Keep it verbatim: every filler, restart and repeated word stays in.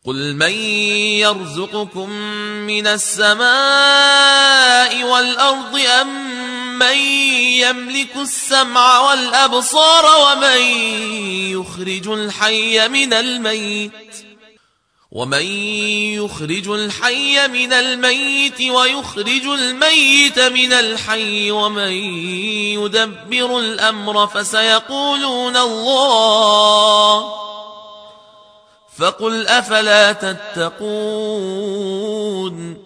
قل من يرزقكم من السماء والأرض أم من يملك السمع والأبصار ومن يخرج الحي من الميت ومن يخرج الحي من الميت ويخرج الميت من الحي ومن يدبر الأمر فسيقولون الله فقل أفلا تتقون